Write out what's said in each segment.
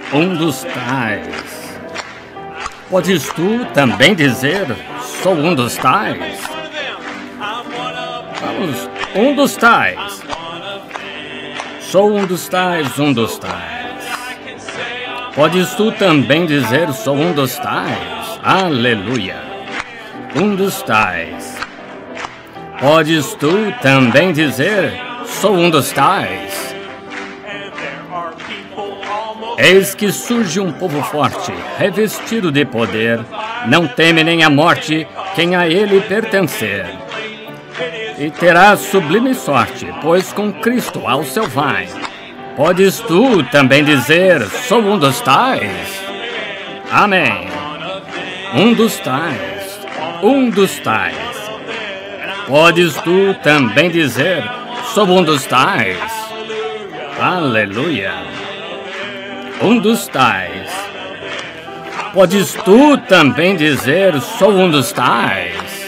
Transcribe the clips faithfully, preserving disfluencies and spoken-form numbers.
Um dos tais. Podes tu também dizer, sou um dos tais? Vamos, um dos tais. Sou um dos tais, um dos tais. Podes tu também dizer, sou um dos tais? Aleluia. Um dos tais. Podes tu também dizer, sou um dos tais? Eis que surge um povo forte, revestido de poder, não teme nem a morte quem a ele pertencer. E terá sublime sorte, pois com Cristo ao seu vai. Podes tu também dizer, sou um dos tais? Amém. Um dos tais, um dos tais. Podes tu também dizer, sou um dos tais? Aleluia. Um dos tais. Podes tu também dizer, sou um dos tais?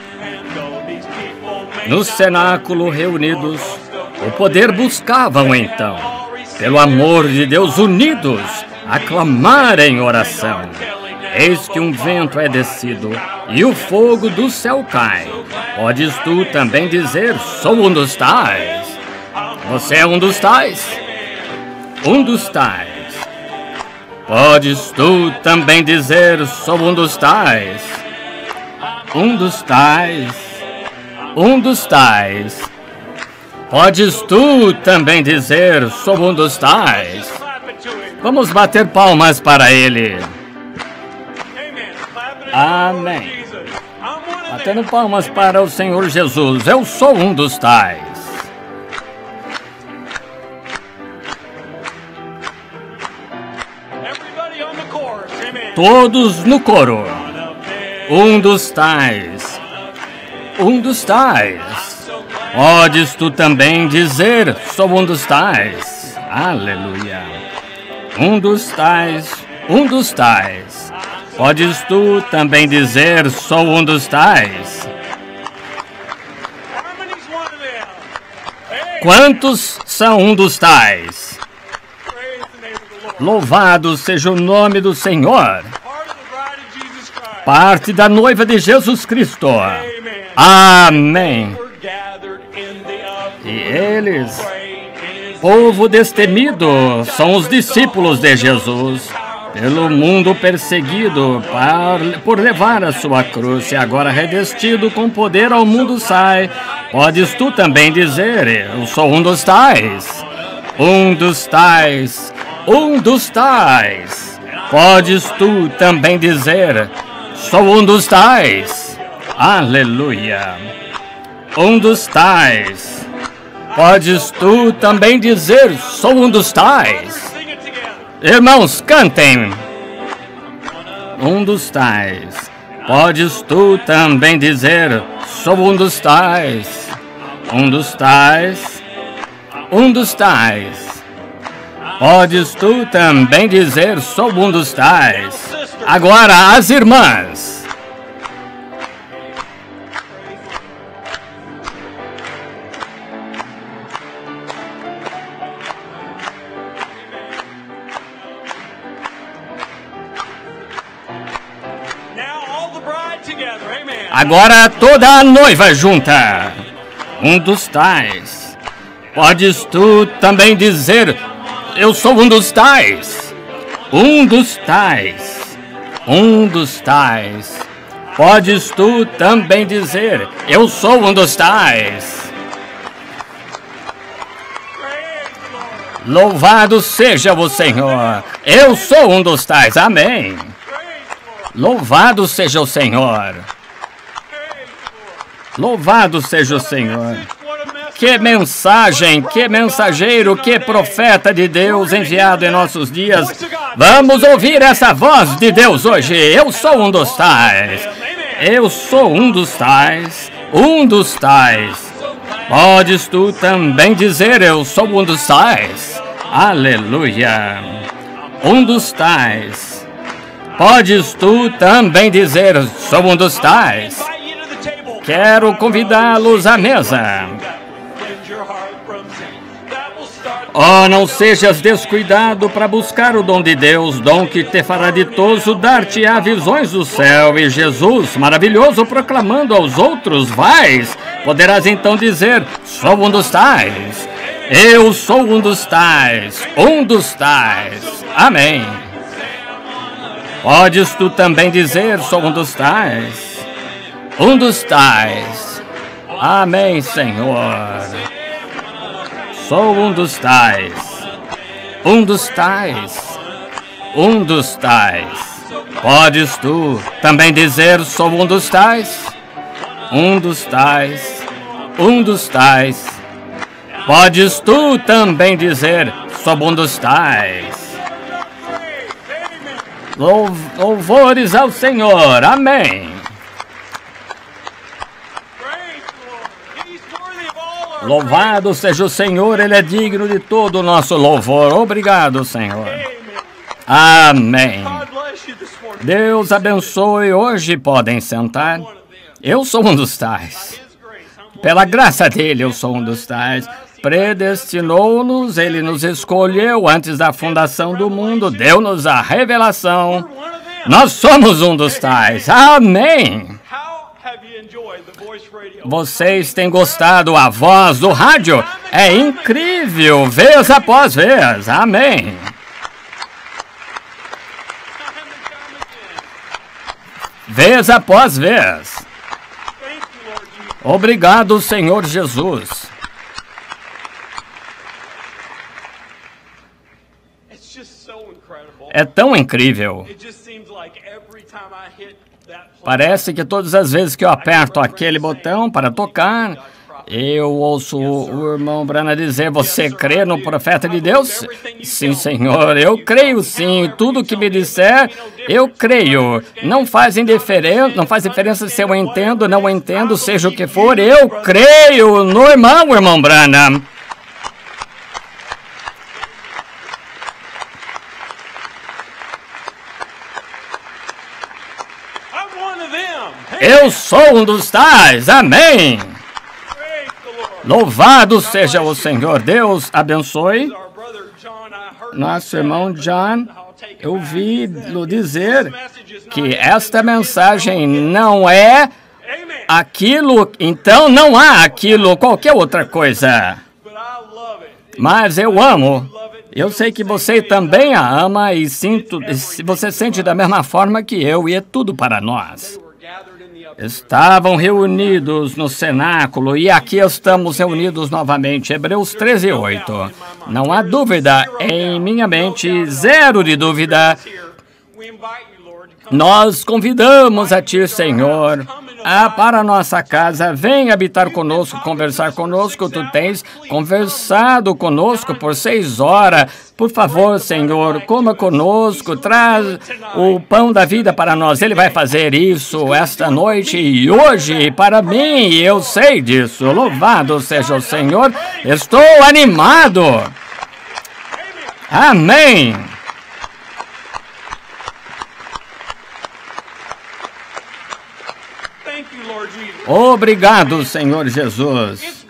No cenáculo reunidos, o poder buscavam então, pelo amor de Deus unidos, aclamar em oração. Eis que um vento é descido e o fogo do céu cai. Podes tu também dizer, sou um dos tais? Você é um dos tais? Um dos tais. Podes tu também dizer, sou um dos tais? Um dos tais. Um dos tais. Podes tu também dizer, sou um dos tais? Vamos bater palmas para ele. Amém. Batendo palmas para o Senhor Jesus. Eu sou um dos tais. Todos no coro. Um dos tais. Um dos tais. Podes tu também dizer, sou um dos tais? Aleluia. Um dos tais. Um dos tais. Podes tu também dizer, sou um dos tais? Quantos são um dos tais? Louvado seja o nome do Senhor. Parte da noiva de Jesus Cristo. Amém. E eles, povo destemido, são os discípulos de Jesus, pelo mundo perseguido por levar a sua cruz, e agora revestido com poder ao mundo sai. Podes tu também dizer, eu sou um dos tais? Um dos tais. Um dos tais. Podes tu também dizer, sou um dos tais? Aleluia. Um dos tais. Podes tu também dizer, sou um dos tais? Irmãos, cantem. Um dos tais. Podes tu também dizer, sou um dos tais? Um dos tais. Um dos tais. Podes tu também dizer, sou um dos tais? Agora as irmãs. Agora toda a noiva junta. Um dos tais. Podes tu também dizer, eu sou um dos tais? Um dos tais. Um dos tais. Podes tu também dizer, eu sou um dos tais? Louvado seja o Senhor. Eu sou um dos tais. Amém. Louvado seja o Senhor. Louvado seja o Senhor. Que mensagem, que mensageiro, que profeta de Deus enviado em nossos dias. Vamos ouvir essa voz de Deus hoje. Eu sou um dos tais. Eu sou um dos tais. Um dos tais. Podes tu também dizer, eu sou um dos tais? Aleluia. Um dos tais. Podes tu também dizer, sou um dos tais? Quero convidá-los à mesa. Oh, não sejas descuidado para buscar o dom de Deus, dom que te fará ditoso, dar-te-á visões do céu. E Jesus, maravilhoso, proclamando aos outros, vais, poderás então dizer, sou um dos tais. Eu sou um dos tais, um dos tais. Amém. Podes tu também dizer, sou um dos tais, um dos tais. Amém, Senhor. Sou um dos tais, um dos tais, um dos tais. Podes tu também dizer, sou um dos tais, um dos tais, um dos tais. Podes tu também dizer, sou um dos tais. Lou- Louvores ao Senhor, amém. Louvado seja o Senhor, Ele é digno de todo o nosso louvor. Obrigado, Senhor. Amém. Deus abençoe. Hoje podem sentar. Eu sou um dos tais. Pela graça dele, eu sou um dos tais. Predestinou-nos, Ele nos escolheu antes da fundação do mundo, deu-nos a revelação. Nós somos um dos tais. Amém. Vocês têm gostado a voz do rádio? É incrível, vez após vez. Amém. Vez após vez. Obrigado, Senhor Jesus. É tão incrível. Parece que todas as vezes que eu aperto aquele botão para tocar, eu ouço o irmão Branham dizer, você crê no profeta de Deus? Sim, Senhor, eu creio sim. Tudo que me disser, eu creio. Não faz indiferença, não faz diferença se eu entendo ou não entendo, seja o que for, eu creio no irmão, irmão Branham. Eu sou um dos tais, amém. Louvado seja o Senhor. Deus abençoe. Nosso irmão John, eu ouvi-lo dizer que esta mensagem não é aquilo, então não há aquilo, qualquer outra coisa. Mas eu amo. Eu sei que você também a ama e sinto, você sente da mesma forma que eu, e é tudo para nós. Estavam reunidos no cenáculo e aqui estamos reunidos novamente. Hebreus treze, oito. Não há dúvida em minha mente, zero de dúvida. Nós convidamos a Ti, Senhor, a, para a nossa casa. Vem habitar conosco, conversar conosco. Tu tens conversado conosco por seis horas. Por favor, Senhor, coma conosco, traz o pão da vida para nós. Ele vai fazer isso esta noite e hoje para mim, e eu sei disso. Louvado seja o Senhor. Estou animado. Amém. Obrigado, Senhor Jesus.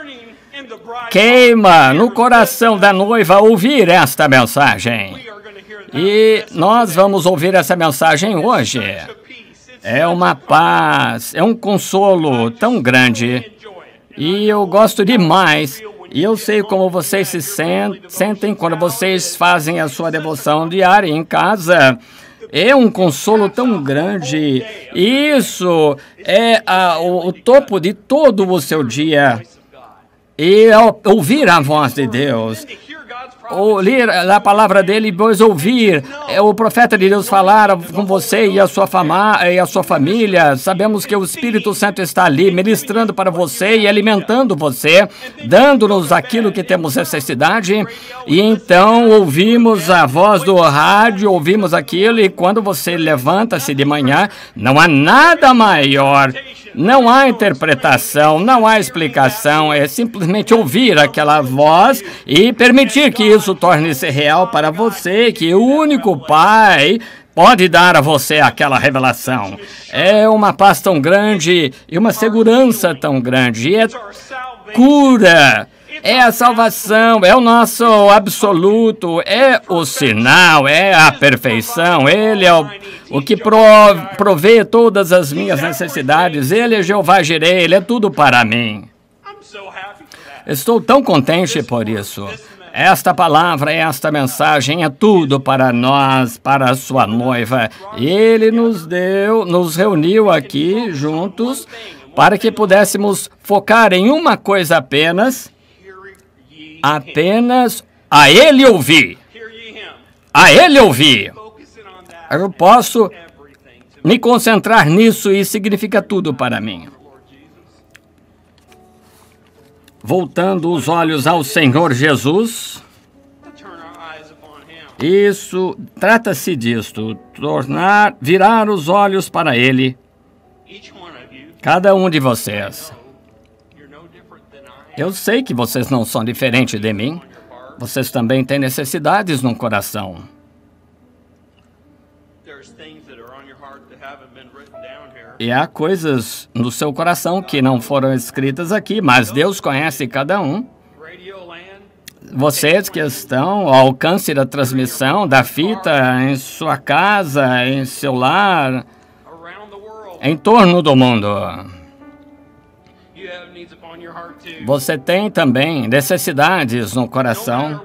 Queima no coração da noiva ouvir esta mensagem. E nós vamos ouvir essa mensagem hoje. É uma paz, é um consolo tão grande. E eu gosto demais. E eu sei como vocês se sentem quando vocês fazem a sua devoção diária em casa. É um consolo tão grande. Isso é a, o, o topo de todo o seu dia. E ao ouvir a voz de Deus, ou ler a palavra dele e depois ouvir é, o profeta de Deus falar com você e a, sua fama, e a sua família. Sabemos que o Espírito Santo está ali ministrando para você e alimentando você, dando-nos aquilo que temos necessidade. E então ouvimos a voz do rádio, ouvimos aquilo, e quando você levanta-se de manhã, não há nada maior. Não há interpretação, não há explicação, é simplesmente ouvir aquela voz e permitir que isso torne-se real para você, que o único Pai pode dar a você aquela revelação. É uma paz tão grande e uma segurança tão grande, e é cura, é a salvação, é o nosso absoluto, é o sinal, é a perfeição. Ele é o, o que pro, provê todas as minhas necessidades. Ele é Jeová Jireh, Ele é tudo para mim. Estou tão contente por isso. Esta palavra, esta mensagem é tudo para nós, para a sua noiva. Ele nos deu, nos reuniu aqui juntos para que pudéssemos focar em uma coisa apenas, apenas a Ele ouvir. A Ele ouvir. Eu posso me concentrar nisso e significa tudo para mim. Voltando os olhos ao Senhor Jesus, isso, trata-se disto, tornar, virar os olhos para Ele, cada um de vocês. Eu sei que vocês não são diferentes de mim, vocês também têm necessidades no coração. E há coisas no seu coração que não foram escritas aqui, mas Deus conhece cada um. Vocês que estão ao alcance da transmissão, da fita, em sua casa, em seu lar, em torno do mundo. Você tem também necessidades no coração.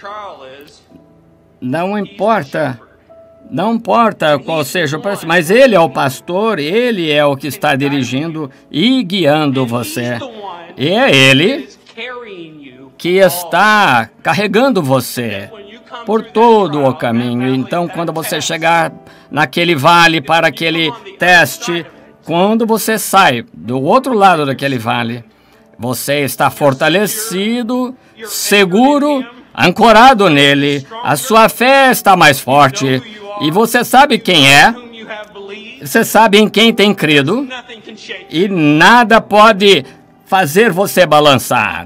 Não importa. Não importa qual seja o preço, mas Ele é o pastor, Ele é o que está dirigindo e guiando você. E é Ele que está carregando você por todo o caminho. Então, quando você chegar naquele vale para aquele teste, quando você sai do outro lado daquele vale, você está fortalecido, seguro, ancorado nele, a sua fé está mais forte. E você sabe quem é, você sabe em quem tem crido, e nada pode fazer você balançar.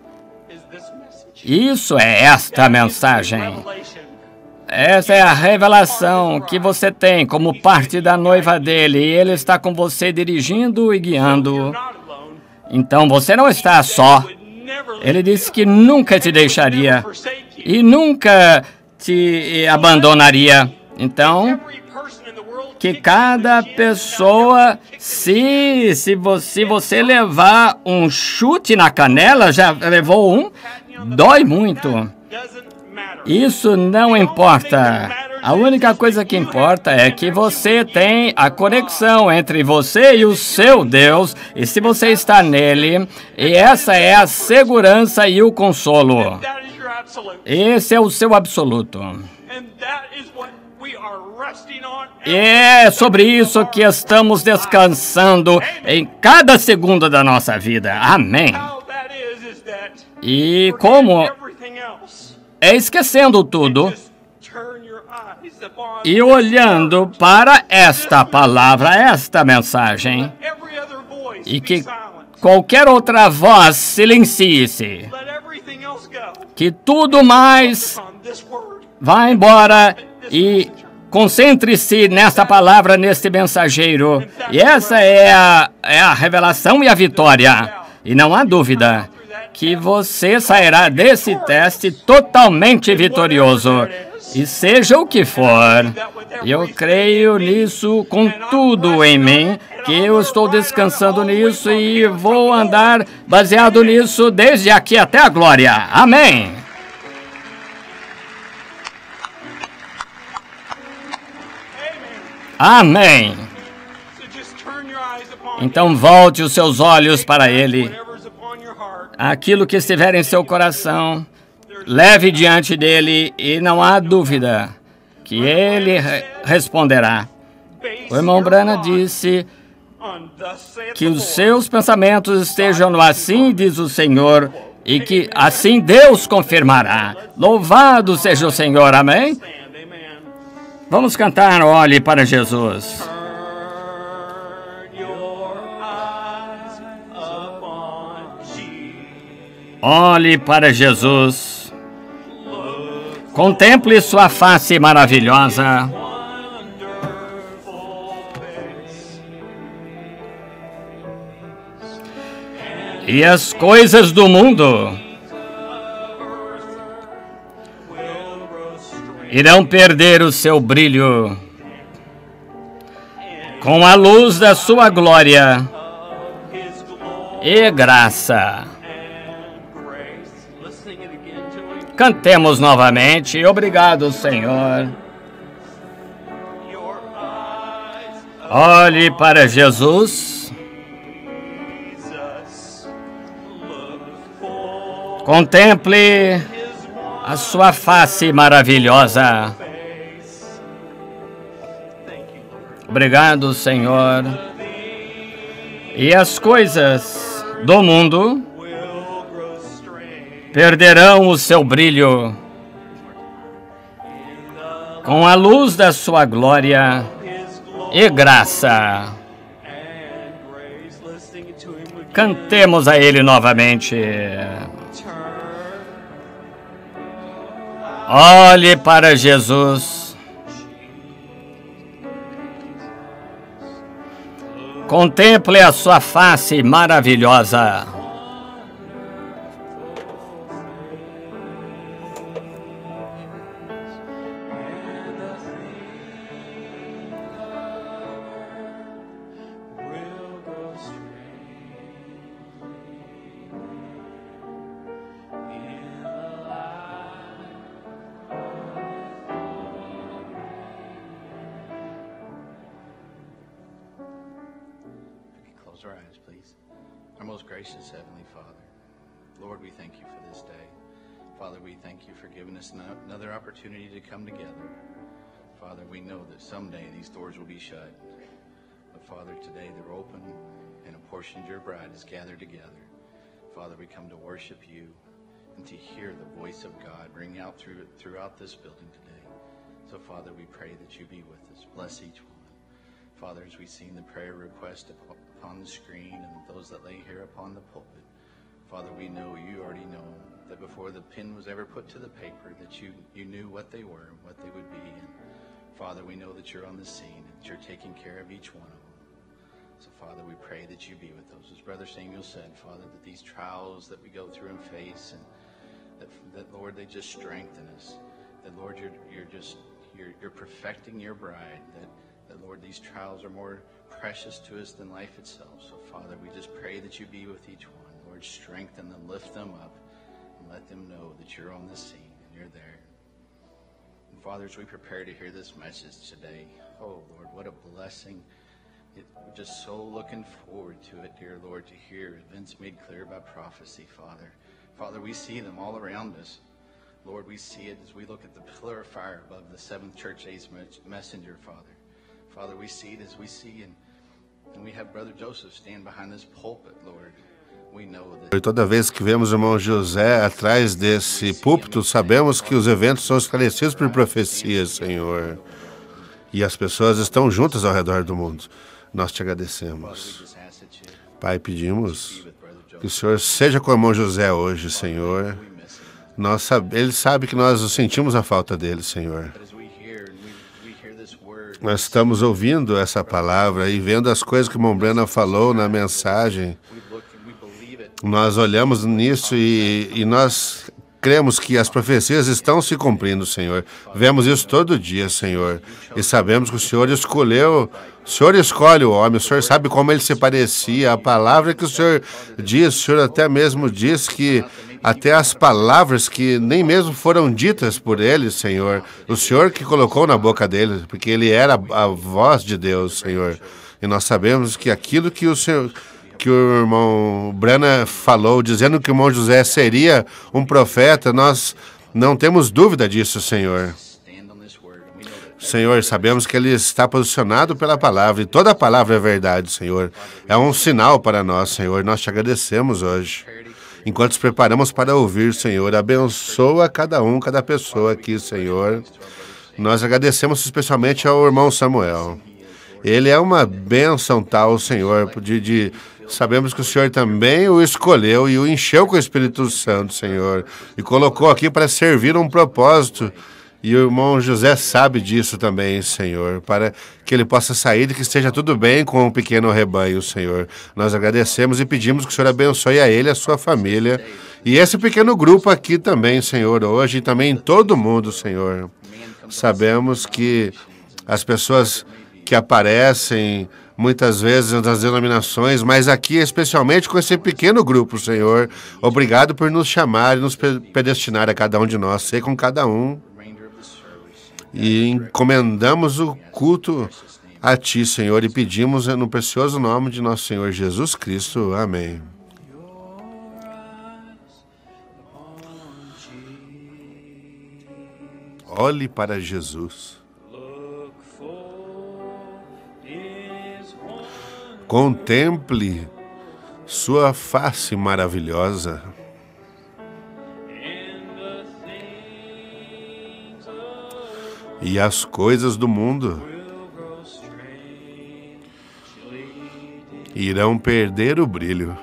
Isso é esta mensagem. Essa é a revelação que você tem como parte da noiva dele, e ele está com você dirigindo e guiando. Então você não está só. Ele disse que nunca te deixaria e nunca te abandonaria. Então, que cada pessoa, se, se, você, se você levar um chute na canela, já levou um, dói muito. Isso não importa. A única coisa que importa é que você tem a conexão entre você e o seu Deus, e se você está nele, e essa é a segurança e o consolo. Esse é o seu absoluto. E é sobre isso que estamos descansando em cada segundo da nossa vida. Amém. E como é esquecendo tudo e olhando para esta palavra, esta mensagem, e que qualquer outra voz silencie-se, que tudo mais vá embora e concentre-se nesta palavra, neste mensageiro. E essa é a, é a revelação e a vitória. E não há dúvida que você sairá desse teste totalmente vitorioso. E seja o que for, eu creio nisso com tudo em mim, que eu estou descansando nisso e vou andar baseado nisso desde aqui até a glória. Amém. Amém. Então volte os seus olhos para Ele. Aquilo que estiver em seu coração, leve diante dele e não há dúvida que Ele re responderá. O irmão Branham disse que os seus pensamentos estejam no assim diz o Senhor e que assim Deus confirmará. Louvado seja o Senhor. Amém? Vamos cantar Olhe para Jesus. Olhe para Jesus. Contemple sua face maravilhosa. E as coisas do mundo irão perder o seu brilho. Com a luz da sua glória e graça. Cantemos novamente. Obrigado, Senhor. Olhe para Jesus. Contemple a sua face maravilhosa. Obrigado, Senhor. E as coisas do mundo perderão o seu brilho. Com a luz da sua glória e graça. Cantemos a Ele novamente. Olhe para Jesus. Contemple a sua face maravilhosa. Close our eyes, please. Our most gracious Heavenly Father, Lord, we thank you for this day. Father, we thank you for giving us another opportunity to come together. Father, we know that someday these doors will be shut. But Father, today they're open and a portion of your bride is gathered together. Father, we come to worship you and to hear the voice of God ring out through, throughout this building today. So Father, we pray that you be with us. Bless each one. Father, as we've seen the prayer request upon the screen and those that lay here upon the pulpit, Father, we know you already know that before the pen was ever put to the paper that you, you knew what they were and what they would be. And Father, we know that you're on the scene and that you're taking care of each one of them. So Father, we pray that you be with those. As Brother Samuel said, Father, that these trials that we go through and face, and that, that Lord, they just strengthen us. That Lord, you're, you're just, you're, you're perfecting your bride. That That, Lord, these trials are more precious to us than life itself. So, Father, we just pray that you be with each one. Lord, strengthen them, lift them up, and let them know that you're on the scene and you're there. And, Father, as we prepare to hear this message today, oh, Lord, what a blessing. It, we're just so looking forward to it, dear Lord, to hear events made clear by prophecy, Father. Father, we see them all around us. Lord, we see it as we look at the pillar of fire above the seventh church age messenger, Father. Father, we see it as we see, and, and we have Brother Joseph stand behind this pulpit, Lord. We know that... Toda vez que vemos o irmão José atrás desse púlpito, sabemos que os eventos são esclarecidos por profecias, Senhor. E as pessoas estão juntas ao redor do mundo. Nós te agradecemos. Pai, pedimos que o Senhor seja com o irmão José hoje, Senhor. Nós sabe, ele sabe que nós sentimos a falta dele, Senhor. Nós estamos ouvindo essa palavra e vendo as coisas que o irmão Brana falou na mensagem. Nós olhamos nisso e, e nós cremos que as profecias estão se cumprindo, Senhor. Vemos isso todo dia, Senhor. E sabemos que o Senhor escolheu, o Senhor escolhe o homem, o Senhor sabe como ele se parecia. A palavra que o Senhor diz, o Senhor até mesmo diz que até as palavras que nem mesmo foram ditas por ele, Senhor, o Senhor que colocou na boca dele, porque ele era a voz de Deus, Senhor. E nós sabemos que aquilo que o Senhor, que o irmão Brana falou, dizendo que o irmão José seria um profeta, nós não temos dúvida disso, Senhor. Senhor, sabemos que ele está posicionado pela palavra, e toda a palavra é verdade, Senhor. É um sinal para nós, Senhor. Nós te agradecemos hoje. Enquanto nos preparamos para ouvir, Senhor, abençoa cada um, cada pessoa aqui, Senhor. Nós agradecemos especialmente ao irmão Samuel. Ele é uma bênção tal, Senhor, de, de sabemos que o Senhor também o escolheu e o encheu com o Espírito Santo, Senhor, e colocou aqui para servir um propósito. E o irmão José sabe disso também, Senhor, para que ele possa sair e que esteja tudo bem com o pequeno rebanho, Senhor. Nós agradecemos e pedimos que o Senhor abençoe a ele e a sua família. E esse pequeno grupo aqui também, Senhor, hoje e também em todo mundo, Senhor. Sabemos que as pessoas que aparecem muitas vezes nas denominações, mas aqui especialmente com esse pequeno grupo, Senhor. Obrigado por nos chamar e nos predestinar a cada um de nós, ser com cada um. E encomendamos o culto a Ti, Senhor, e pedimos no precioso nome de nosso Senhor Jesus Cristo. Amém. Olhe para Jesus. Contemple sua face maravilhosa. E as coisas do mundo irão perder o brilho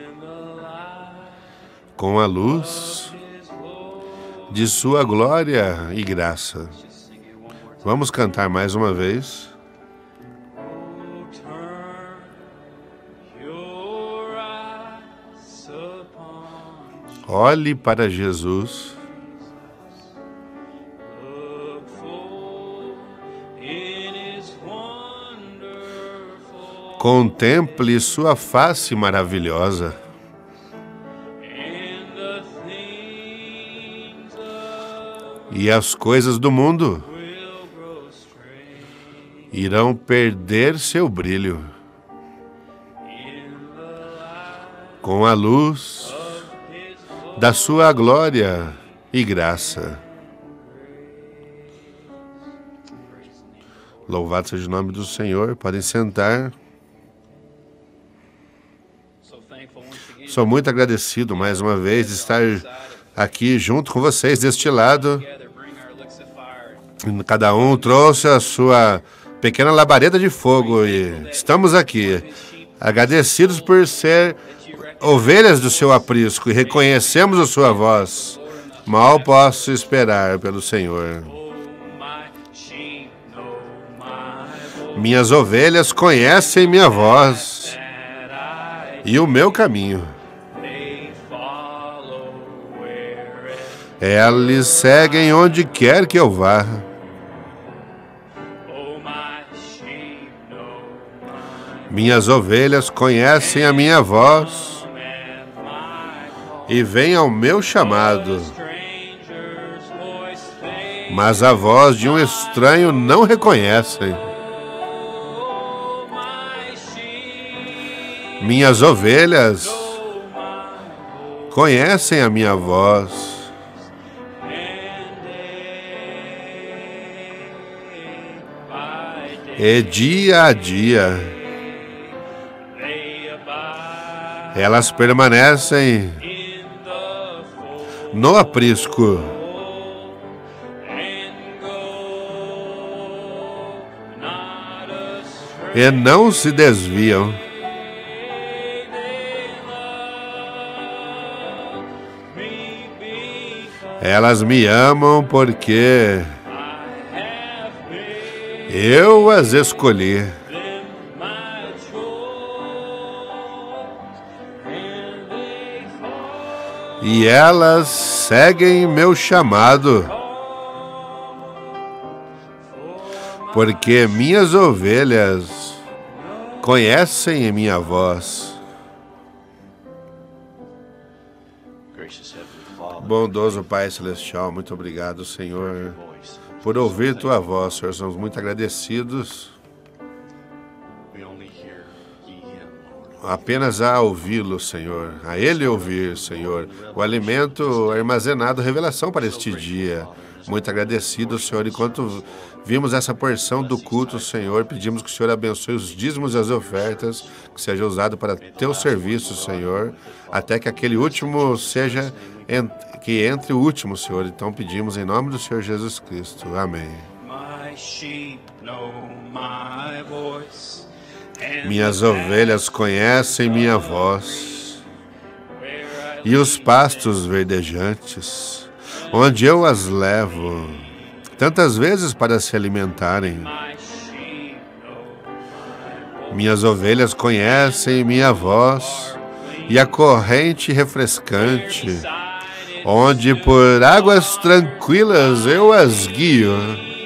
com a luz de sua glória e graça. Vamos cantar mais uma vez. Olhe para Jesus. Contemple sua face maravilhosa. E as coisas do mundo irão perder seu brilho com a luz da sua glória e graça. Louvado seja o nome do Senhor. Podem sentar. Sou muito agradecido mais uma vez de estar aqui junto com vocês deste lado. Cada um trouxe a sua pequena labareda de fogo e estamos aqui agradecidos por ser ovelhas do seu aprisco e reconhecemos a sua voz. Mal posso esperar pelo Senhor. Minhas ovelhas conhecem minha voz e o meu caminho. Eles seguem onde quer que eu vá. Minhas ovelhas conhecem a minha voz e vêm ao meu chamado. Mas a voz de um estranho não reconhecem. Minhas ovelhas conhecem a minha voz. E dia a dia elas permanecem no aprisco e não se desviam. Elas me amam porque eu as escolhi. E elas seguem meu chamado, porque minhas ovelhas conhecem a minha voz. Bondoso Pai Celestial, muito obrigado, Senhor, por ouvir Tua voz, Senhor. Somos muito agradecidos apenas a ouvi-lo, Senhor, a Ele ouvir, Senhor, o alimento armazenado, revelação para este dia. Muito agradecido, Senhor, enquanto vimos essa porção do culto, Senhor, pedimos que o Senhor abençoe os dízimos e as ofertas, que seja usado para Teu serviço, Senhor, até que aquele último seja, que entre o último, Senhor. Então pedimos em nome do Senhor Jesus Cristo. Amém. Minhas ovelhas conhecem minha voz e os pastos verdejantes, onde eu as levo, tantas vezes para se alimentarem. Minhas ovelhas conhecem minha voz e a corrente refrescante, onde por águas tranquilas eu as guio.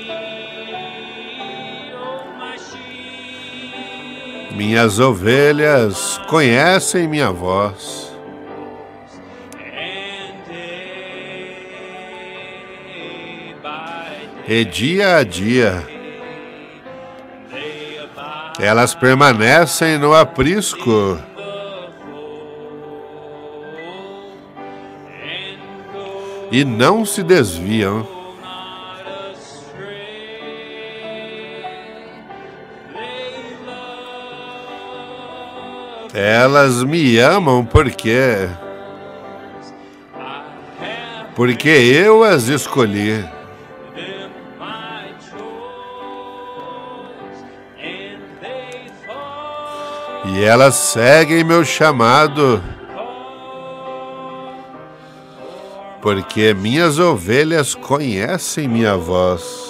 Minhas ovelhas conhecem minha voz. E dia a dia elas permanecem no aprisco. E não se desviam. Elas me amam porque porque eu as escolhi. E elas seguem meu chamado, porque minhas ovelhas conhecem minha voz.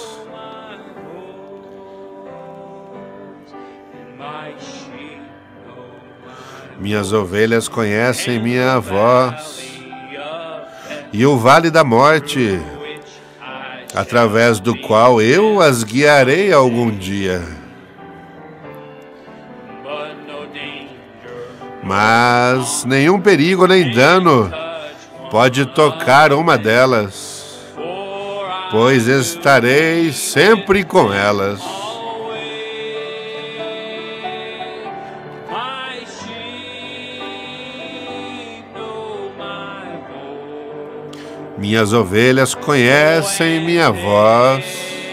Minhas ovelhas conhecem minha voz. E o vale da morte, através do qual eu as guiarei algum dia. Mas nenhum perigo nem dano pode tocar uma delas, pois estarei sempre com elas. Minhas ovelhas conhecem minha voz,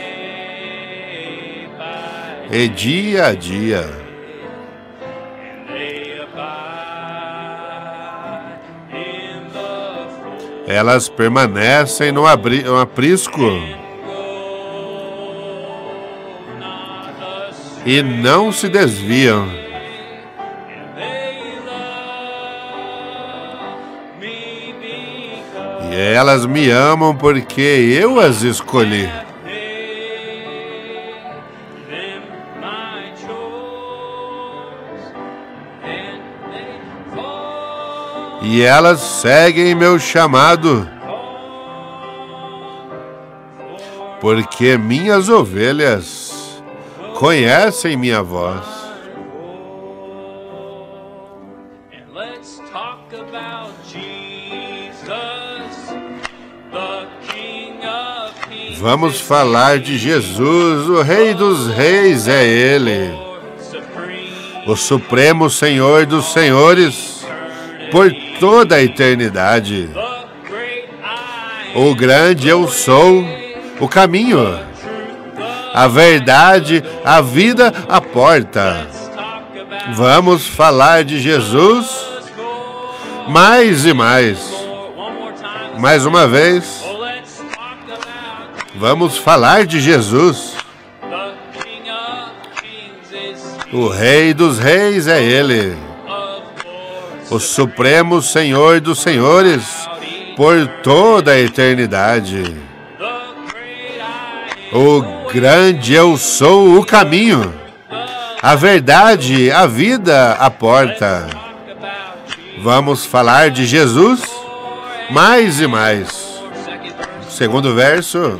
e dia a dia elas permanecem no, abri- no aprisco e não se desviam. E elas me amam porque eu as escolhi. E elas seguem meu chamado, porque minhas ovelhas conhecem minha voz. Vamos falar de Jesus, o Rei dos Reis é Ele, o Supremo Senhor dos Senhores, por toda a eternidade. O grande eu sou, o caminho, a verdade, a vida, a porta. Vamos falar de Jesus mais e mais. Mais uma vez, vamos falar de Jesus. O Rei dos Reis é Ele, o Supremo Senhor dos Senhores, por toda a eternidade. O grande eu sou, o caminho, a verdade, a vida, a porta. Vamos falar de Jesus mais e mais. Segundo verso.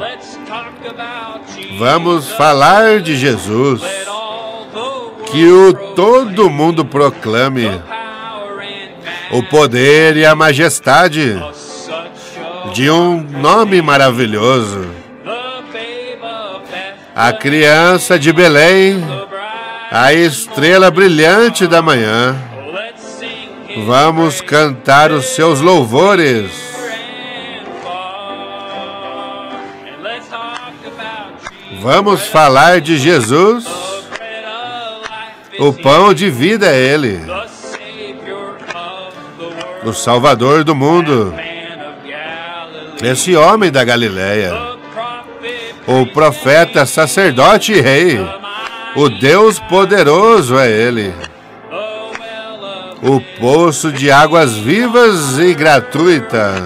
Vamos falar de Jesus. Que o todo mundo proclame o poder e a majestade de um nome maravilhoso. A criança de Belém, a estrela brilhante da manhã. Vamos cantar os seus louvores. Vamos falar de Jesus. O pão de vida é Ele, o Salvador do mundo, esse homem da Galileia, o profeta, sacerdote e rei, o Deus poderoso é Ele, o poço de águas vivas e gratuita.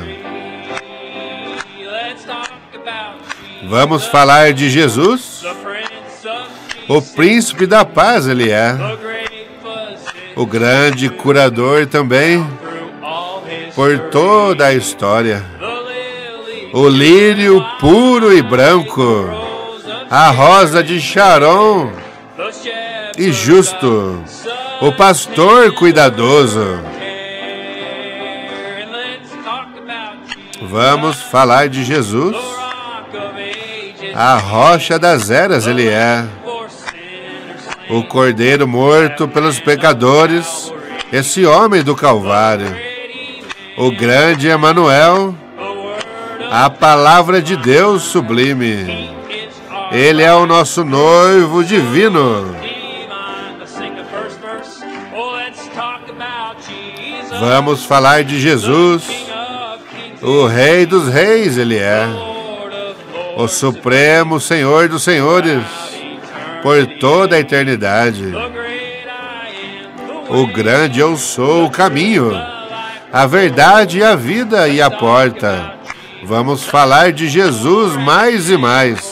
Vamos falar de Jesus? O príncipe da paz Ele é, o grande curador também, por toda a história. O lírio puro e branco, a rosa de Sharon e justo, o pastor cuidadoso. Vamos falar de Jesus. A rocha das eras ele é. O cordeiro morto pelos pecadores, esse homem do Calvário. O grande Emanuel, a palavra de Deus sublime. Ele é o nosso noivo divino. Vamos falar de Jesus. O Rei dos Reis ele é. O Supremo Senhor dos Senhores, por toda a eternidade. O grande eu sou o caminho, a verdade, a vida e a porta. Vamos falar de Jesus mais e mais.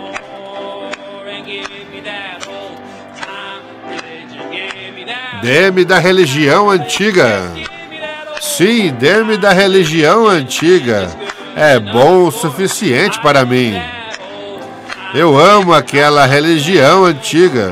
Dê-me da religião antiga. Sim, dê-me da religião antiga. É bom o suficiente para mim. Eu amo aquela religião antiga.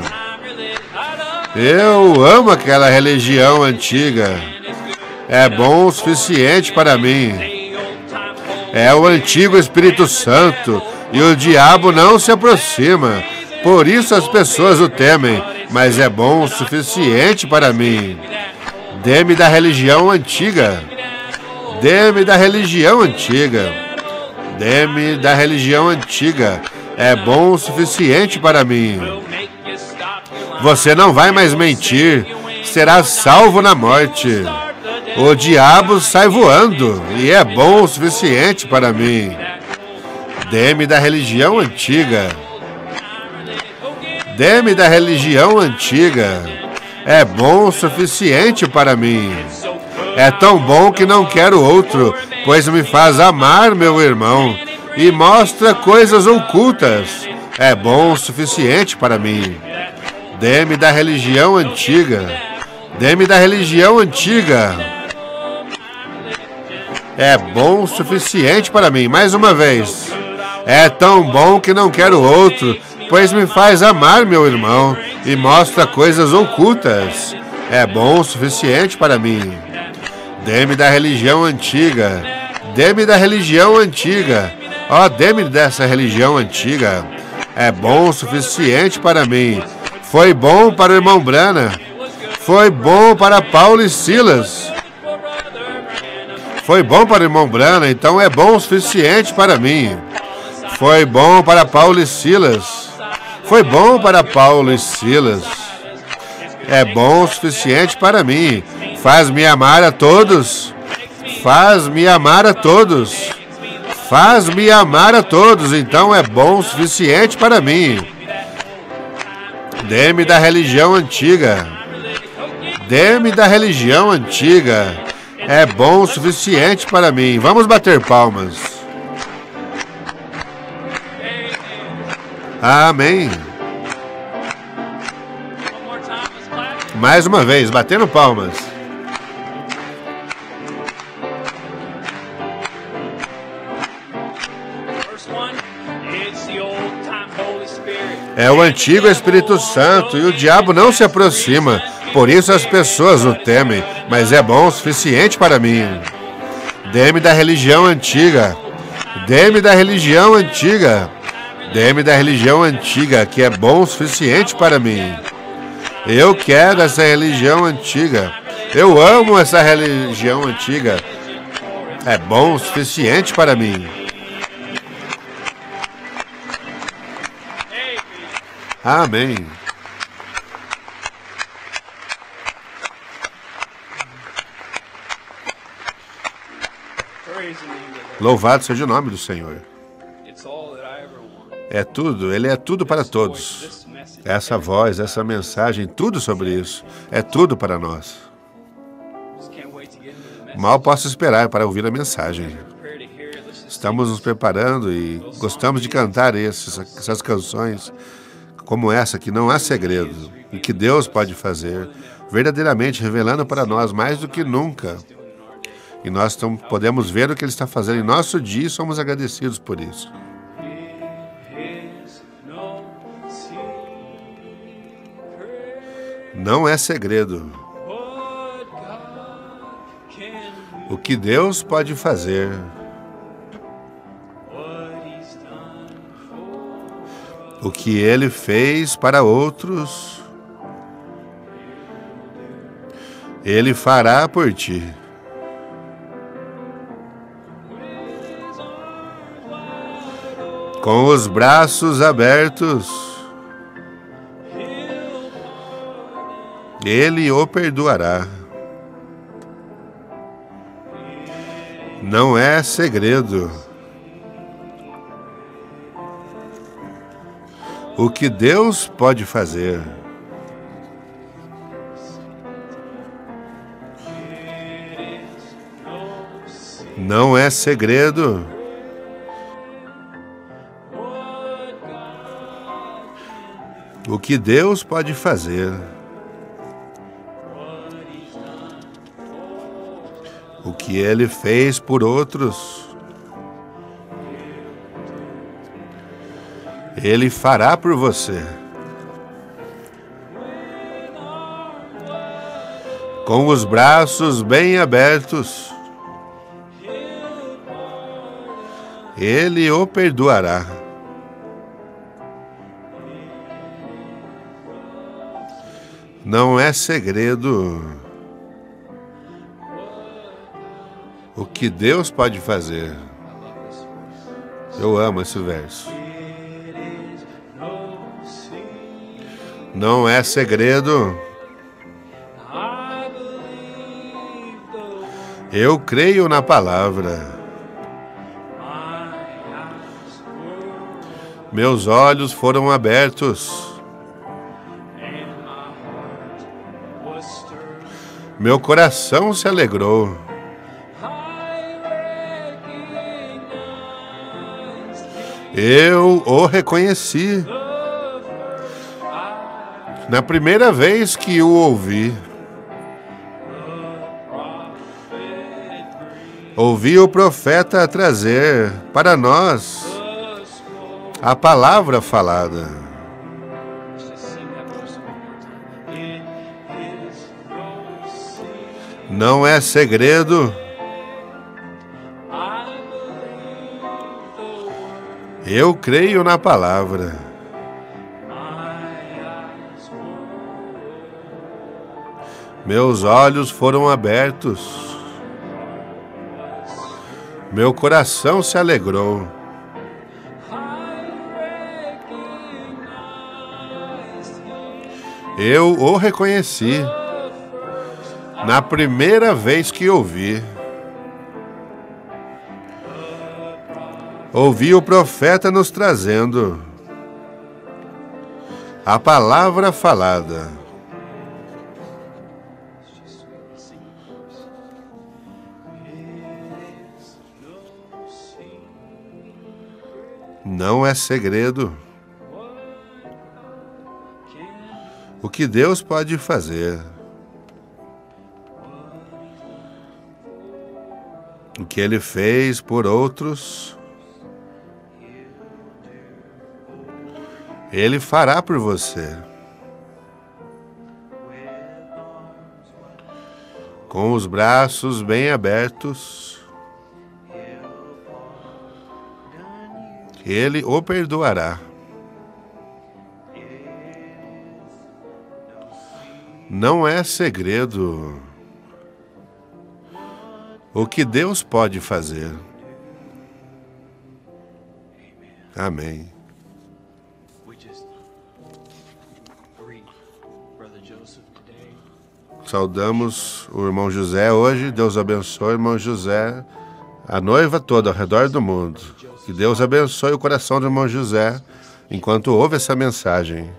Eu amo aquela religião antiga. É bom o suficiente para mim. É o antigo Espírito Santo e o diabo não se aproxima. Por isso as pessoas o temem, mas é bom o suficiente para mim. Dê-me da religião antiga. Dê-me da religião antiga. Dê-me da religião antiga. É bom o suficiente para mim. Você não vai mais mentir. Será salvo na morte. O diabo sai voando e é bom o suficiente para mim. Dê-me da religião antiga. Dê-me da religião antiga. É bom o suficiente para mim. É tão bom que não quero outro, pois me faz amar meu irmão e mostra coisas ocultas. É bom o suficiente para mim. Dê-me da religião antiga. Dê-me da religião antiga. É bom o suficiente para mim. Mais uma vez. É tão bom que não quero outro, pois me faz amar meu irmão e mostra coisas ocultas. É bom o suficiente para mim. Dê-me da religião antiga. Dê-me da religião antiga. Ó, oh, dê-me dessa religião antiga. É bom o suficiente para mim. Foi bom para o irmão Brana. Foi bom para Paulo e Silas. Foi bom para o irmão Brana, então é bom o suficiente para mim. Foi bom para Paulo e Silas. Foi bom para Paulo e Silas. É bom o suficiente para mim. Faz-me amar a todos. Faz-me amar a todos. Faz-me amar a todos, então é bom o suficiente para mim. Dê-me da religião antiga. Dê-me da religião antiga. É bom o suficiente para mim. Vamos bater palmas. Amém. Mais uma vez, batendo palmas. É o antigo Espírito Santo e o diabo não se aproxima. Por isso as pessoas o temem, mas é bom o suficiente para mim. Dê-me da religião antiga. Dê-me da religião antiga. Dê-me da religião antiga, que é bom o suficiente para mim. Eu quero essa religião antiga. Eu amo essa religião antiga. É bom o suficiente para mim. Amém. Louvado seja o nome do Senhor. É tudo, Ele é tudo para todos. Essa voz, essa mensagem, tudo sobre isso. É tudo para nós. Mal posso esperar para ouvir a mensagem. Estamos nos preparando e gostamos de cantar esses, essas canções como essa, que não há segredo, e que Deus pode fazer, verdadeiramente revelando para nós mais do que nunca. E nós tam, podemos ver o que Ele está fazendo em nosso dia e somos agradecidos por isso. Não é segredo. O que Deus pode fazer. O que Ele fez para outros, Ele fará por ti. Com os braços abertos, Ele o perdoará. Não é segredo. O que Deus pode fazer. Não é segredo. O que Deus pode fazer. O que Ele fez por outros, Ele fará por você. Com os braços bem abertos, Ele o perdoará. Não é segredo. O que Deus pode fazer. Eu amo esse verso. Não é segredo. Eu creio na palavra. Meus olhos foram abertos. Meu coração se alegrou. Eu o reconheci. Na primeira vez que o ouvi, ouvi o profeta trazer para nós a palavra falada. Não é segredo. Eu creio na palavra. Meus olhos foram abertos. Meu coração se alegrou. Eu o reconheci. Na primeira vez que ouvi. Ouvi o profeta nos trazendo a palavra falada. Não é segredo. O que Deus pode fazer. O que Ele fez por outros, Ele fará por você. Com os braços bem abertos, Ele o perdoará. Não é segredo. O que Deus pode fazer. Amém. Saudamos o irmão José hoje. Deus abençoe o irmão José, a noiva toda ao redor do mundo. Que Deus abençoe o coração do irmão José enquanto ouve essa mensagem.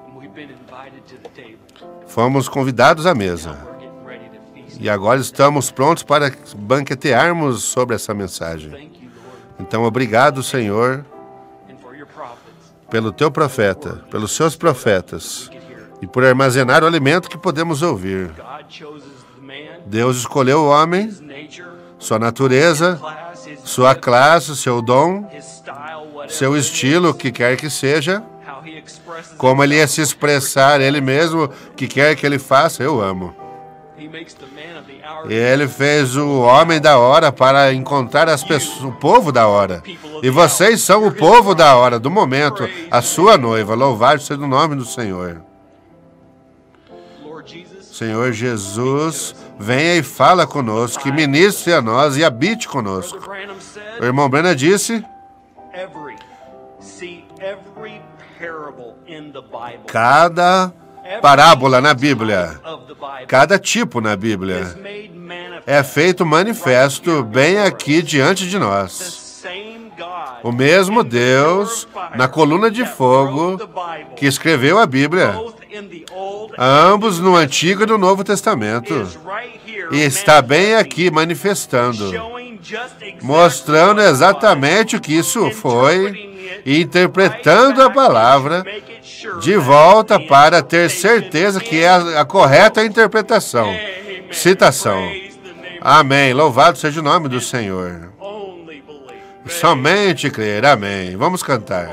Fomos convidados à mesa. E agora estamos prontos para banquetearmos sobre essa mensagem. Então, obrigado, Senhor, pelo teu profeta, pelos seus profetas, e por armazenar o alimento que podemos ouvir. Deus escolheu o homem, sua natureza, sua classe, seu dom, seu estilo, o que quer que seja, como ele ia se expressar, ele mesmo, o que quer que ele faça, eu amo. E ele fez o homem da hora para encontrar as pessoas, o povo da hora. E vocês são o povo da hora, do momento, a sua noiva. Louvado seja o nome do Senhor. Senhor Jesus, venha e fala conosco, que ministre a nós e habite conosco. O irmão Branham disse, cada parábola na Bíblia, cada tipo na Bíblia, é feito manifesto bem aqui diante de nós. O mesmo Deus, na coluna de fogo, que escreveu a Bíblia, ambos no Antigo e no Novo Testamento, e está bem aqui manifestando, mostrando exatamente o que isso foi, e interpretando a palavra de volta para ter certeza que é a, a correta interpretação. Citação. Amém. Louvado seja o nome do Senhor. Somente crer. Amém. Vamos cantar.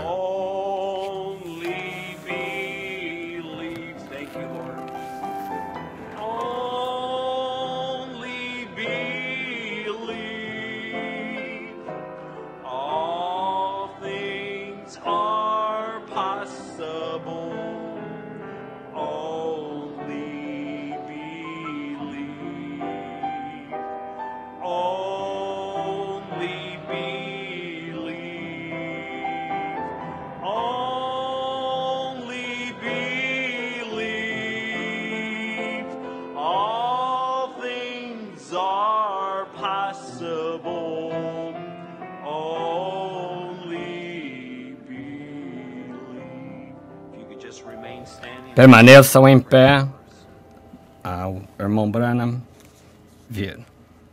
Permaneçam em pé. Ah, o irmão Branham vir.